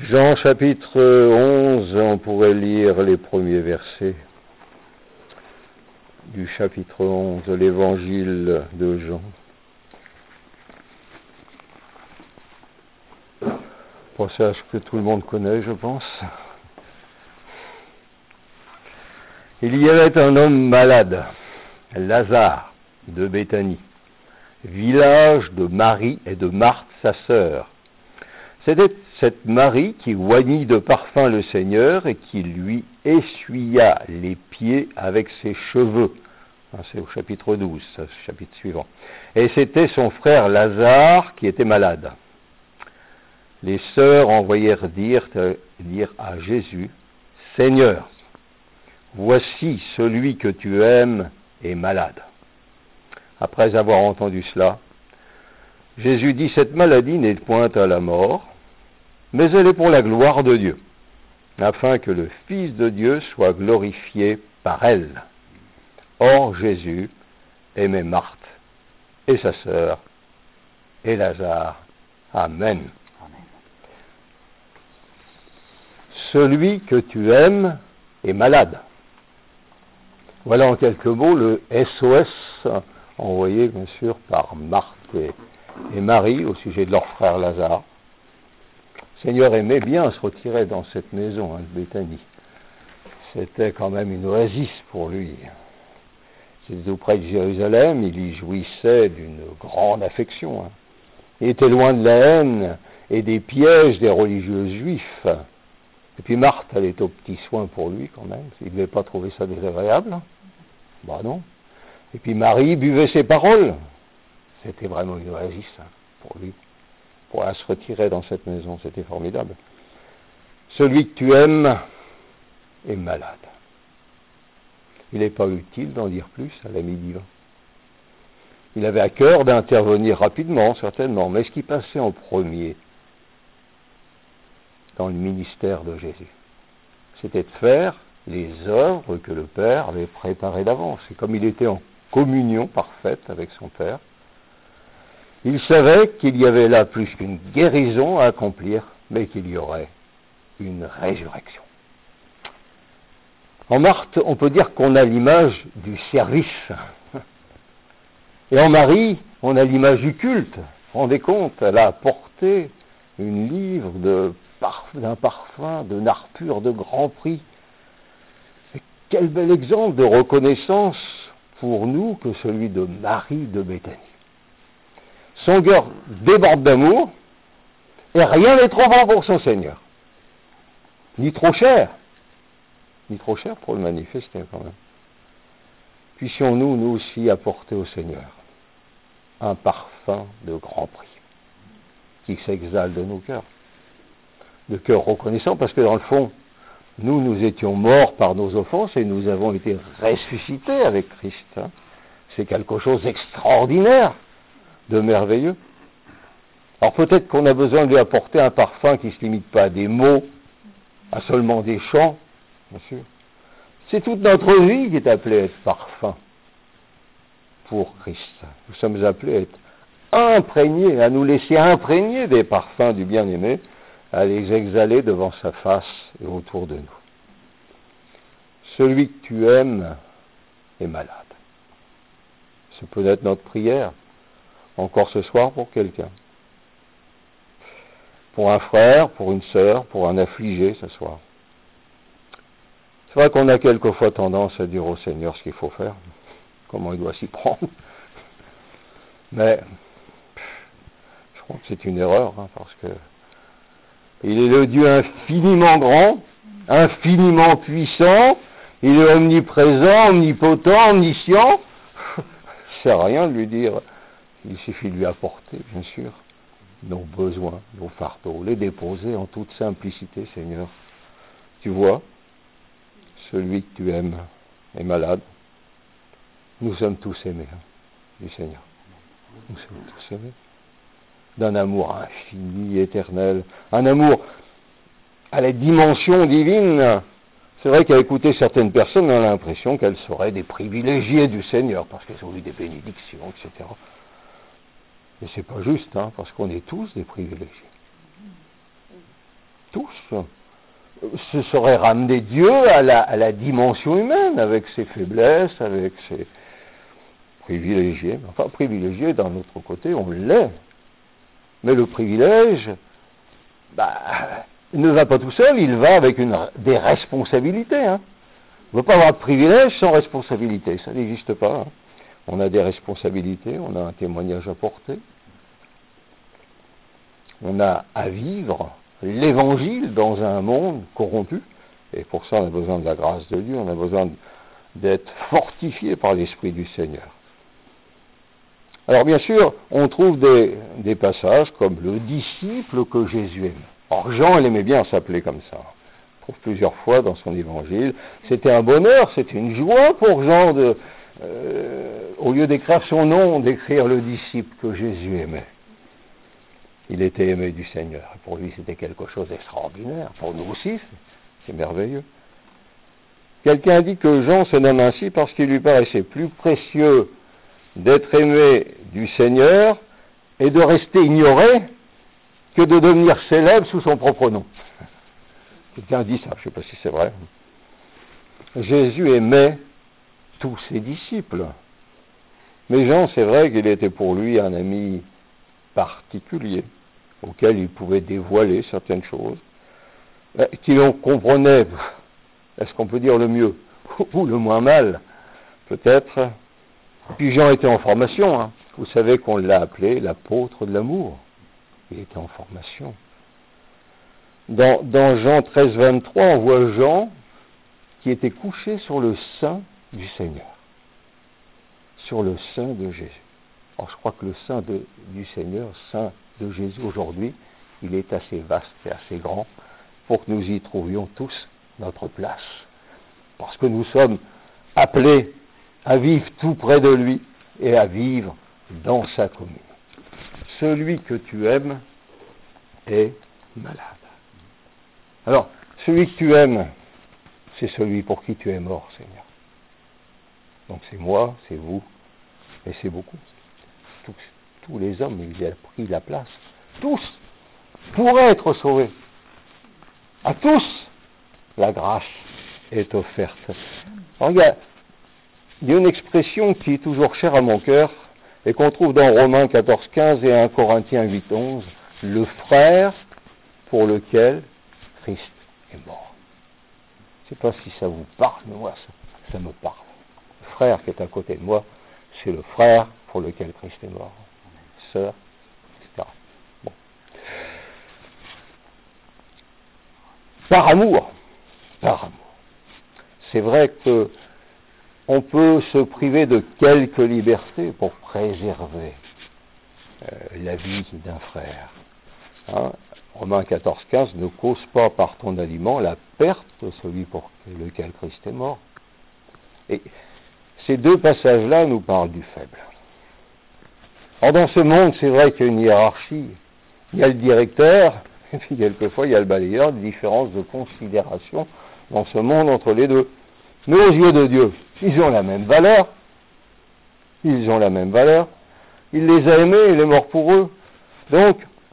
Jean chapitre 11, on pourrait lire les premiers versets du chapitre 11 de l'évangile de Jean. Passage que tout le monde connaît, je pense. Il y avait un homme malade, Lazare, de Béthanie, village de Marie et de Marthe, sa sœur. C'était cette Marie qui oignit de parfum le Seigneur et qui lui essuya les pieds avec ses cheveux. C'est au chapitre 12, c'est le chapitre suivant. Et c'était son frère Lazare qui était malade. Les sœurs envoyèrent dire à Jésus, « Seigneur, voici celui que tu aimes est malade. » Après avoir entendu cela, Jésus dit, « Cette maladie n'est point à la mort, mais elle est pour la gloire de Dieu, afin que le Fils de Dieu soit glorifié par elle. » Or Jésus aimait Marthe et sa sœur et Lazare. Amen. Celui que tu aimes est malade. Voilà en quelques mots le SOS envoyé bien sûr par Marthe et Marie au sujet de leur frère Lazare. Le Seigneur aimait bien se retirer dans cette maison de Béthanie. C'était quand même une oasis pour lui. C'était auprès de Jérusalem, il y jouissait d'une grande affection. Il était loin de la haine et des pièges des religieux juifs. Et puis Marthe, elle était aux petits soins pour lui quand même. Il ne devait pas trouver ça désagréable. Bah non. Et puis Marie buvait ses paroles. C'était vraiment une oasis pour lui. Pour se retirer dans cette maison, c'était formidable. Celui que tu aimes est malade. Il n'est pas utile d'en dire plus à l'ami divin. Il avait à cœur d'intervenir rapidement, certainement, mais ce qui passait en premier dans le ministère de Jésus, c'était de faire les œuvres que le Père avait préparées d'avance. Et comme il était en communion parfaite avec son Père, il savait qu'il y avait là plus qu'une guérison à accomplir, mais qu'il y aurait une résurrection. En Marthe, on peut dire qu'on a l'image du service. Et en Marie, on a l'image du culte. Vous vous rendez compte, elle a apporté une livre d'un parfum, de nard pur de grand prix. Et quel bel exemple de reconnaissance pour nous que celui de Marie de Béthanie. Son cœur déborde d'amour, et rien n'est trop bon pour son Seigneur. Ni trop cher pour le manifester quand même. Puissions-nous, nous aussi, apporter au Seigneur un parfum de grand prix, qui s'exhale de nos cœurs. De cœurs reconnaissants, parce que dans le fond, nous étions morts par nos offenses, et nous avons été ressuscités avec Christ. C'est quelque chose d'extraordinaire, de merveilleux. Alors peut-être qu'on a besoin de lui apporter un parfum qui ne se limite pas à des mots, à seulement des chants, bien sûr. C'est toute notre vie qui est appelée à être parfum pour Christ. Nous sommes appelés à être imprégnés, à nous laisser imprégner des parfums du bien-aimé, à les exhaler devant sa face et autour de nous. Celui que tu aimes est malade. C'est peut-être notre prière, encore ce soir pour quelqu'un. Pour un frère, pour une sœur, pour un affligé ce soir. C'est vrai qu'on a quelquefois tendance à dire au Seigneur ce qu'il faut faire, comment il doit s'y prendre. Mais je crois que c'est une erreur, parce que il est le Dieu infiniment grand, infiniment puissant, il est omniprésent, omnipotent, omniscient. Ça sert à rien de lui dire, il suffit de lui apporter, bien sûr, nos besoins, nos fardeaux, les déposer en toute simplicité, Seigneur. Tu vois, celui que tu aimes est malade. Nous sommes tous aimés du Seigneur. Nous sommes tous aimés d'un amour infini, éternel, un amour à la dimension divine. C'est vrai qu'à écouter certaines personnes, on a l'impression qu'elles seraient des privilégiés du Seigneur, parce qu'elles ont eu des bénédictions, etc. Mais c'est pas juste, parce qu'on est tous des privilégiés. tous, ce serait ramener Dieu à la dimension humaine, avec ses faiblesses, avec ses privilégiés. Enfin, privilégié, d'un autre côté, on l'est. Mais le privilège, il ne va pas tout seul, il va avec des responsabilités. Hein. On ne peut pas avoir de privilège sans responsabilité, ça n'existe pas. Hein. On a des responsabilités, on a un témoignage à porter. On a à vivre l'évangile dans un monde corrompu. Et pour ça, on a besoin de la grâce de Dieu, on a besoin d'être fortifié par l'Esprit du Seigneur. Alors bien sûr, on trouve des passages comme le disciple que Jésus aime. Or Jean, il aimait bien s'appeler comme ça. On trouve plusieurs fois dans son évangile. C'était un bonheur, c'était une joie pour Jean au lieu d'écrire son nom, d'écrire le disciple que Jésus aimait. Il était aimé du Seigneur. Pour lui, c'était quelque chose d'extraordinaire. Pour nous aussi, c'est merveilleux. Quelqu'un dit que Jean se nomme ainsi parce qu'il lui paraissait plus précieux d'être aimé du Seigneur et de rester ignoré que de devenir célèbre sous son propre nom. Quelqu'un dit ça, je ne sais pas si c'est vrai. Jésus aimait tous ses disciples. Mais Jean, c'est vrai qu'il était pour lui un ami particulier, auquel il pouvait dévoiler certaines choses, qu'il en comprenait, est-ce qu'on peut dire le mieux, ou le moins mal, peut-être. Puis Jean était en formation, hein. Vous savez qu'on l'a appelé l'apôtre de l'amour. Il était en formation. Dans Jean 13, 23, on voit Jean qui était couché sur le sein du Seigneur, sur le sein de Jésus. Alors je crois que le sein du Seigneur, sein de Jésus aujourd'hui, il est assez vaste et assez grand pour que nous y trouvions tous notre place. Parce que nous sommes appelés à vivre tout près de lui et à vivre dans sa commune. Celui que tu aimes est malade. Alors, celui que tu aimes, c'est celui pour qui tu es mort, Seigneur. Donc c'est moi, c'est vous, et c'est beaucoup. Tous les hommes, il a pris la place. Tous pourraient être sauvés. À tous, la grâce est offerte. Alors, il y a une expression qui est toujours chère à mon cœur et qu'on trouve dans Romains 14, 15 et 1 Corinthiens 8, 11, le frère pour lequel Christ est mort. Je ne sais pas si ça vous parle, mais moi, ça me parle. Le frère qui est à côté de moi, c'est le frère pour lequel Christ est mort. Sœur, etc. Bon. Par amour. C'est vrai que on peut se priver de quelques libertés pour préserver la vie d'un frère. Hein? Romains 14, 15, ne cause pas par ton aliment la perte de celui pour lequel Christ est mort. Et ces deux passages-là nous parlent du faible. Or, dans ce monde, c'est vrai qu'il y a une hiérarchie. Il y a le directeur, et puis quelquefois il y a le balayeur, des différences de considération dans ce monde entre les deux. Mais aux yeux de Dieu, ils ont la même valeur. Il les a aimés, il est mort pour eux. Donc,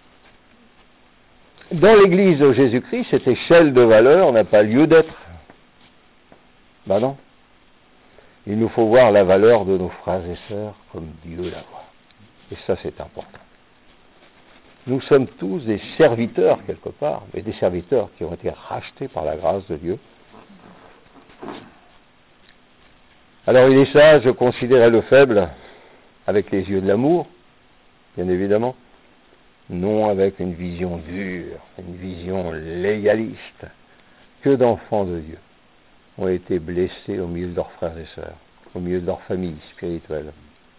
dans l'Église de Jésus-Christ, cette échelle de valeur n'a pas lieu d'être. Ben non. Il nous faut voir la valeur de nos frères et sœurs comme Dieu la voit. Et ça, c'est important. Nous sommes tous des serviteurs, quelque part, mais des serviteurs qui ont été rachetés par la grâce de Dieu. Alors, il est sage de considérer le faible avec les yeux de l'amour, bien évidemment, non avec une vision dure, une vision légaliste. Que d'enfants de Dieu ont été blessés au milieu de leurs frères et sœurs, au milieu de leur famille spirituelle.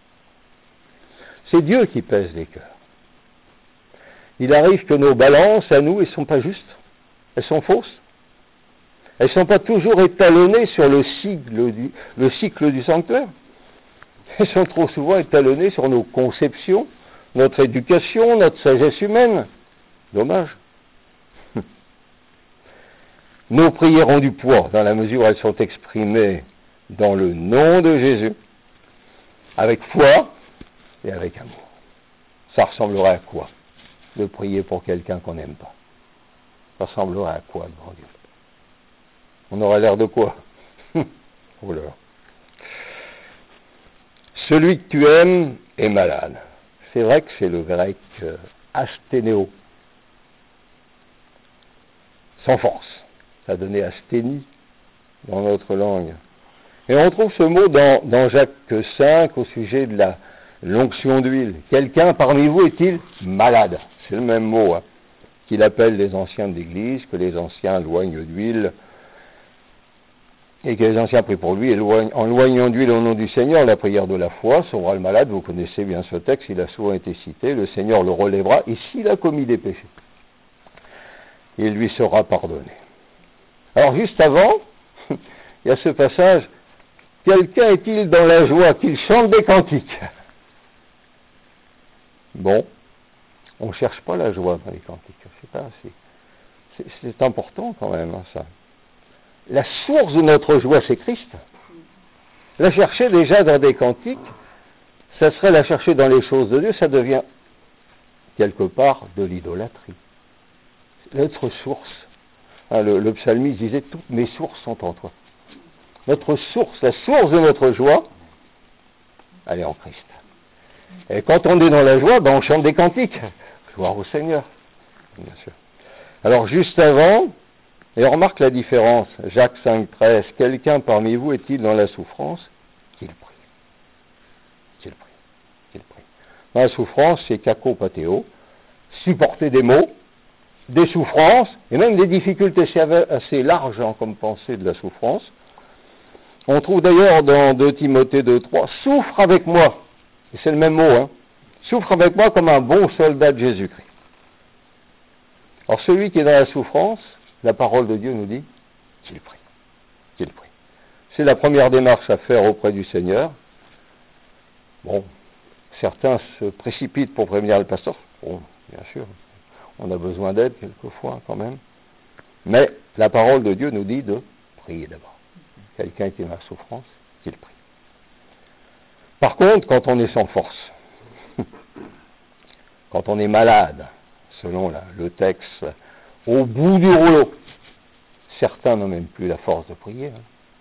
C'est Dieu qui pèse les cœurs. Il arrive que nos balances, à nous, elles ne sont pas justes, elles sont fausses. Elles ne sont pas toujours étalonnées sur le cycle du sanctuaire. Elles sont trop souvent étalonnées sur nos conceptions, notre éducation, notre sagesse humaine. Dommage. Nos prières ont du poids dans la mesure où elles sont exprimées dans le nom de Jésus, avec foi et avec amour. Ça ressemblerait à quoi de prier pour quelqu'un qu'on n'aime pas? ça ressemblerait à quoi devant Dieu? On aurait l'air de quoi? Oh là. Celui que tu aimes est malade. C'est vrai que c'est le grec asténéo. Sans force. Ça a donné asthénie dans notre langue. Et on trouve ce mot dans Jacques 5 au sujet de l'onction d'huile. Quelqu'un parmi vous est-il malade? C'est le même mot qu'il appelle les anciens de l'Église, que les anciens loignent d'huile, et que les anciens prient pour lui, et en loignant d'huile au nom du Seigneur, la prière de la foi sauvera le malade. Vous connaissez bien ce texte, il a souvent été cité. Le Seigneur le relèvera, et s'il a commis des péchés, il lui sera pardonné. Alors juste avant, il y a ce passage, quelqu'un est-il dans la joie qu'il chante des cantiques? Bon, on ne cherche pas la joie dans les cantiques, je sais pas, c'est important quand même, ça. La source de notre joie, c'est Christ. La chercher déjà dans des cantiques, ça serait la chercher dans les choses de Dieu, ça devient quelque part de l'idolâtrie. Notre source, le psalmiste disait, toutes mes sources sont en toi. Notre source, la source de notre joie, elle est en Christ. Et quand on est dans la joie, on chante des cantiques. Gloire au Seigneur, bien sûr. Alors juste avant, et on remarque la différence, Jacques 5,13, quelqu'un parmi vous est-il dans la souffrance? Qu'il prie. Qu'il prie. Qu'il prie. Dans la souffrance, c'est kakopathéo, supporter des maux, des souffrances, et même des difficultés assez larges comme pensée de la souffrance. On trouve d'ailleurs dans 2 Timothée 2,3, souffre avec moi, et c'est le même mot, souffre avec moi comme un bon soldat de Jésus-Christ. Alors celui qui est dans la souffrance, la parole de Dieu nous dit qu'il prie, qu'il prie. C'est la première démarche à faire auprès du Seigneur. Bon, certains se précipitent pour prévenir le pasteur. Bon, bien sûr, on a besoin d'aide quelquefois quand même. Mais la parole de Dieu nous dit de prier d'abord. Quelqu'un qui est dans la souffrance, qu'il prie. Par contre, quand on est sans force, quand on est malade, selon le texte, au bout du rouleau, certains n'ont même plus la force de prier.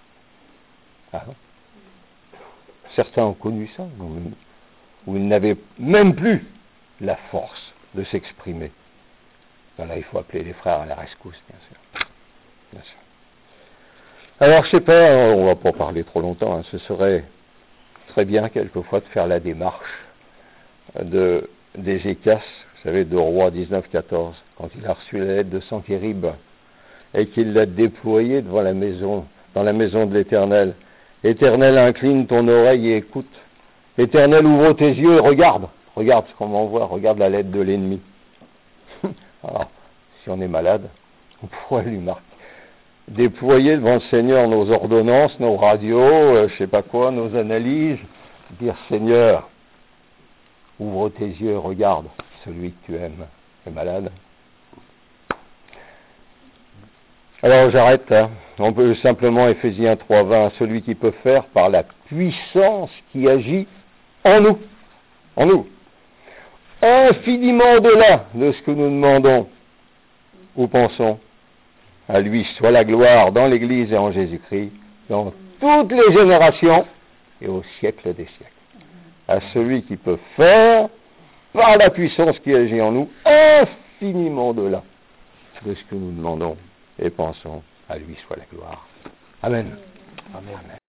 Certains ont connu ça, où ils n'avaient même plus la force de s'exprimer. Ben là, il faut appeler les frères à la rescousse, bien sûr. Bien sûr. Alors, je sais pas, on va pas parler trop longtemps, ce serait très bien quelquefois de faire la démarche d'Ézéchias, vous savez, de Roi 19,14, quand il a reçu la lettre de Senchérib et qu'il l'a déployée devant la maison, dans la maison de l'Éternel. Éternel, incline ton oreille et écoute. Éternel, ouvre tes yeux et regarde. Regarde ce qu'on m'envoie, regarde la lettre de l'ennemi. Alors, si on est malade, on pourrait lui marquer. Déployer devant le Seigneur nos ordonnances, nos radios, je sais pas quoi, nos analyses, dire Seigneur, ouvre tes yeux et regarde, celui que tu aimes est malade. Alors j'arrête, on peut simplement Éphésiens 3,20, celui qui peut faire par la puissance qui agit en nous, infiniment au-delà de ce que nous demandons ou pensons. À lui soit la gloire dans l'Église et en Jésus-Christ, dans toutes les générations et au siècle des siècles. À celui qui peut faire, par la puissance qui agit en nous, infiniment au-delà de ce que nous demandons et pensons. À lui soit la gloire. Amen. Amen.